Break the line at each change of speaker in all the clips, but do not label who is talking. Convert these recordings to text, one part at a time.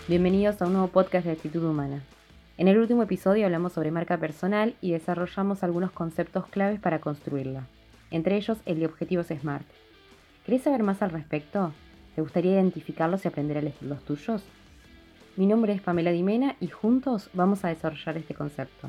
Bienvenidos a un nuevo podcast de Actitud Humana. En el último episodio hablamos sobre marca personal y desarrollamos algunos conceptos claves para construirla, entre ellos el de objetivos SMART. ¿Querés saber más al respecto? ¿Te gustaría identificarlos y aprender a elegir los tuyos? Mi nombre es Pamela Dimena y juntos vamos a desarrollar este concepto.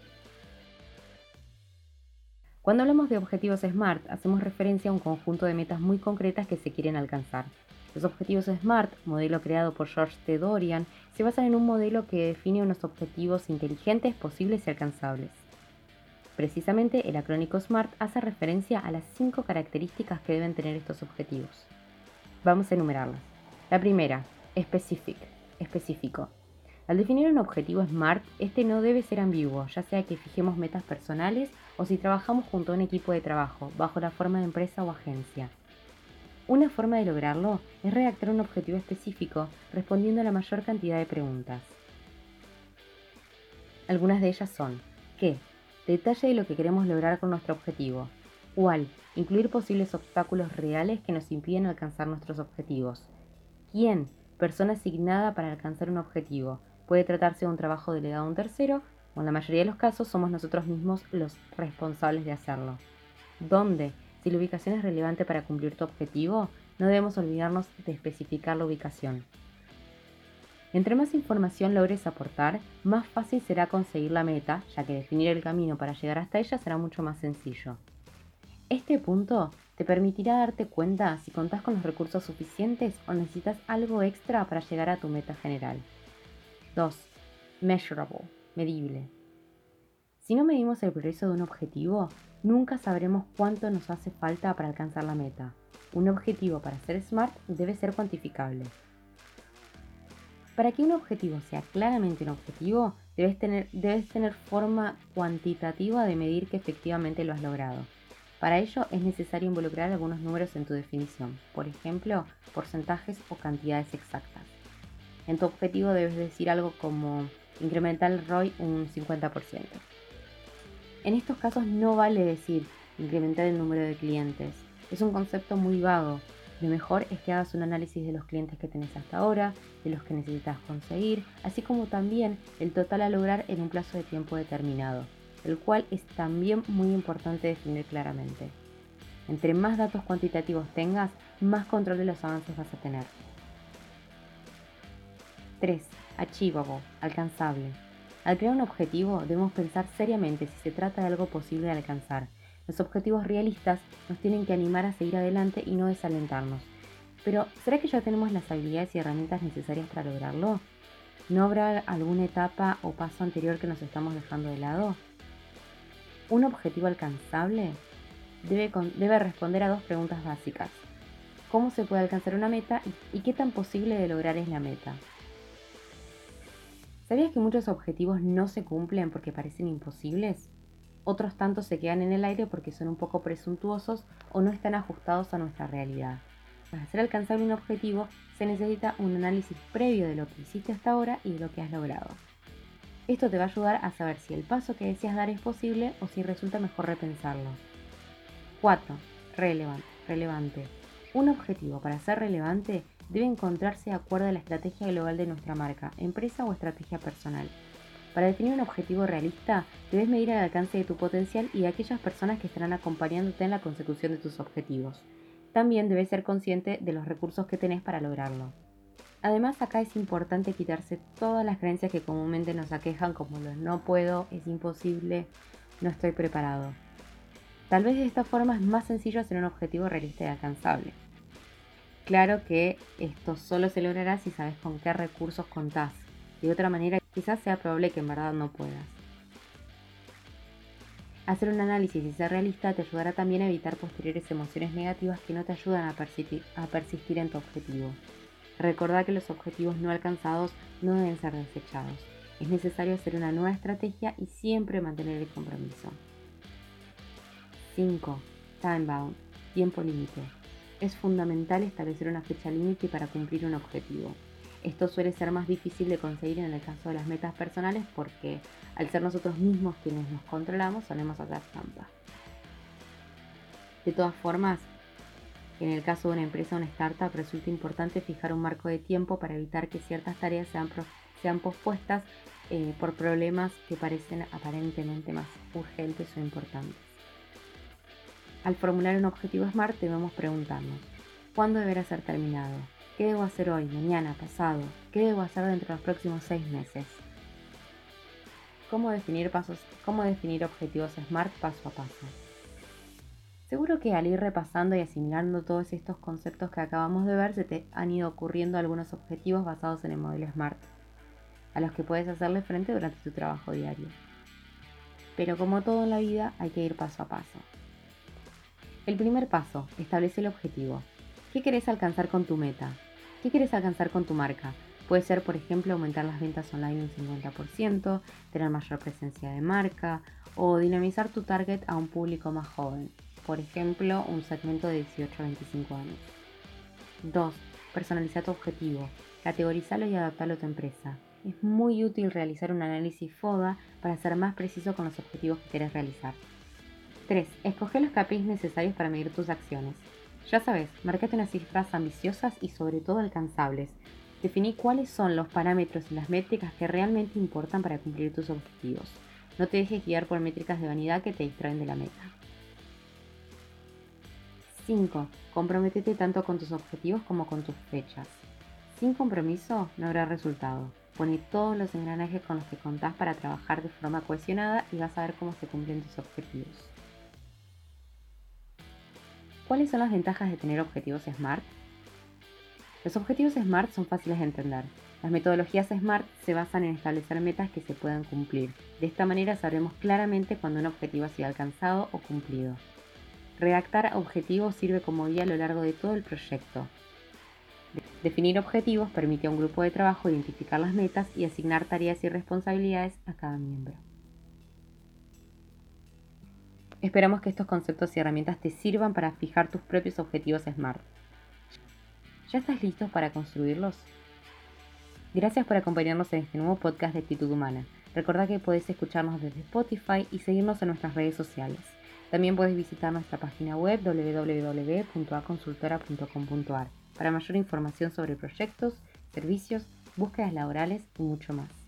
Cuando hablamos de objetivos SMART, hacemos referencia a un conjunto de metas muy concretas que se quieren alcanzar. Los objetivos SMART, modelo creado por George T. Dorian, se basan en un modelo que define unos objetivos inteligentes, posibles y alcanzables. Precisamente, el acrónico SMART hace referencia a las 5 características que deben tener estos objetivos. Vamos a enumerarlas. La primera, specific, específico. Al definir un objetivo SMART, este no debe ser ambiguo, ya sea que fijemos metas personales o si trabajamos junto a un equipo de trabajo, bajo la forma de empresa o agencia. Una forma de lograrlo es redactar un objetivo específico respondiendo a la mayor cantidad de preguntas. Algunas de ellas son: ¿qué? Detalle de lo que queremos lograr con nuestro objetivo. ¿Cuál? Incluir posibles obstáculos reales que nos impiden alcanzar nuestros objetivos. ¿Quién? Persona asignada para alcanzar un objetivo. Puede tratarse de un trabajo delegado a un tercero, o en la mayoría de los casos somos nosotros mismos los responsables de hacerlo. ¿Dónde? Si la ubicación es relevante para cumplir tu objetivo, no debemos olvidarnos de especificar la ubicación. Entre más información logres aportar, más fácil será conseguir la meta, ya que definir el camino para llegar hasta ella será mucho más sencillo. Este punto te permitirá darte cuenta si contás con los recursos suficientes o necesitas algo extra para llegar a tu meta general. 2. Measurable, medible. Si no medimos el progreso de un objetivo, nunca sabremos cuánto nos hace falta para alcanzar la meta. Un objetivo para ser SMART debe ser cuantificable. Para que un objetivo sea claramente un objetivo, debes tener forma cuantitativa de medir que efectivamente lo has logrado. Para ello es necesario involucrar algunos números en tu definición, por ejemplo, porcentajes o cantidades exactas. En tu objetivo debes decir algo como incrementar el ROI un 50%. En estos casos no vale decir incrementar el número de clientes. Es un concepto muy vago. Lo mejor es que hagas un análisis de los clientes que tenés hasta ahora, de los que necesitas conseguir, así como también el total a lograr en un plazo de tiempo determinado, el cual es también muy importante definir claramente. Entre más datos cuantitativos tengas, más control de los avances vas a tener. 3. Achievable, alcanzable. Al crear un objetivo, debemos pensar seriamente si se trata de algo posible de alcanzar. Los objetivos realistas nos tienen que animar a seguir adelante y no desalentarnos. Pero, ¿será que ya tenemos las habilidades y herramientas necesarias para lograrlo? ¿No habrá alguna etapa o paso anterior que nos estamos dejando de lado? Un objetivo alcanzable debe responder a 2 preguntas básicas. ¿Cómo se puede alcanzar una meta y qué tan posible de lograr es la meta? ¿Sabías que muchos objetivos no se cumplen porque parecen imposibles? Otros tantos se quedan en el aire porque son un poco presuntuosos o no están ajustados a nuestra realidad. Para hacer alcanzable un objetivo se necesita un análisis previo de lo que hiciste hasta ahora y de lo que has logrado. Esto te va a ayudar a saber si el paso que deseas dar es posible o si resulta mejor repensarlo. 4. Relevante. Un objetivo para ser relevante debe encontrarse de acuerdo a la estrategia global de nuestra marca, empresa o estrategia personal. Para definir un objetivo realista, debes medir el alcance de tu potencial y de aquellas personas que estarán acompañándote en la consecución de tus objetivos. También debes ser consciente de los recursos que tenés para lograrlo. Además, acá es importante quitarse todas las creencias que comúnmente nos aquejan, como los no puedo, es imposible, no estoy preparado. Tal vez de esta forma es más sencillo hacer un objetivo realista y alcanzable. Claro que esto solo se logrará si sabes con qué recursos contás. De otra manera, quizás sea probable que en verdad no puedas. Hacer un análisis y ser realista te ayudará también a evitar posteriores emociones negativas que no te ayudan a persistir en tu objetivo. Recordá que los objetivos no alcanzados no deben ser desechados. Es necesario hacer una nueva estrategia y siempre mantener el compromiso. 5. Time bound, tiempo límite. Es fundamental establecer una fecha límite para cumplir un objetivo. Esto suele ser más difícil de conseguir en el caso de las metas personales porque al ser nosotros mismos quienes nos controlamos solemos hacer trampa. De todas formas, En el caso de una empresa o una startup resulta importante fijar un marco de tiempo para evitar que ciertas tareas sean pospuestas por problemas que parecen aparentemente más urgentes o importantes. Al formular un objetivo SMART debemos preguntarnos: ¿cuándo deberá ser terminado? ¿Qué debo hacer hoy, mañana, pasado? ¿Qué debo hacer dentro de los próximos 6 meses? ¿Cómo definir objetivos SMART paso a paso? Seguro que al ir repasando y asimilando todos estos conceptos que acabamos de ver, se te han ido ocurriendo algunos objetivos basados en el modelo SMART, a los que puedes hacerle frente durante tu trabajo diario. Pero como todo en la vida, hay que ir paso a paso. El primer paso: establece el objetivo. ¿Qué querés alcanzar con tu meta? ¿Qué querés alcanzar con tu marca? Puede ser, por ejemplo, aumentar las ventas online un 50%, tener mayor presencia de marca o dinamizar tu target a un público más joven, por ejemplo, un segmento de 18 a 25 años. 2. Personaliza tu objetivo. Categorizalo y adaptalo a tu empresa. Es muy útil realizar un análisis FODA para ser más preciso con los objetivos que querés realizar. 3. Escoge los KPIs necesarios para medir tus acciones. Ya sabes, marcate unas cifras ambiciosas y sobre todo alcanzables. Definí cuáles son los parámetros y las métricas que realmente importan para cumplir tus objetivos. No te dejes guiar por métricas de vanidad que te distraen de la meta. 5. Comprométete tanto con tus objetivos como con tus fechas. Sin compromiso no habrá resultado. Pone todos los engranajes con los que contás para trabajar de forma cohesionada y vas a ver cómo se cumplen tus objetivos. ¿Cuáles son las ventajas de tener objetivos SMART? Los objetivos SMART son fáciles de entender. Las metodologías SMART se basan en establecer metas que se puedan cumplir. De esta manera sabremos claramente cuando un objetivo ha sido alcanzado o cumplido. Redactar objetivos sirve como guía a lo largo de todo el proyecto. Definir objetivos permite a un grupo de trabajo identificar las metas y asignar tareas y responsabilidades a cada miembro. Esperamos que estos conceptos y herramientas te sirvan para fijar tus propios objetivos SMART. ¿Ya estás listo para construirlos? Gracias por acompañarnos en este nuevo podcast de Actitud Humana. Recordá que podés escucharnos desde Spotify y seguirnos en nuestras redes sociales. También podés visitar nuestra página web www.aconsultora.com.ar para mayor información sobre proyectos, servicios, búsquedas laborales y mucho más.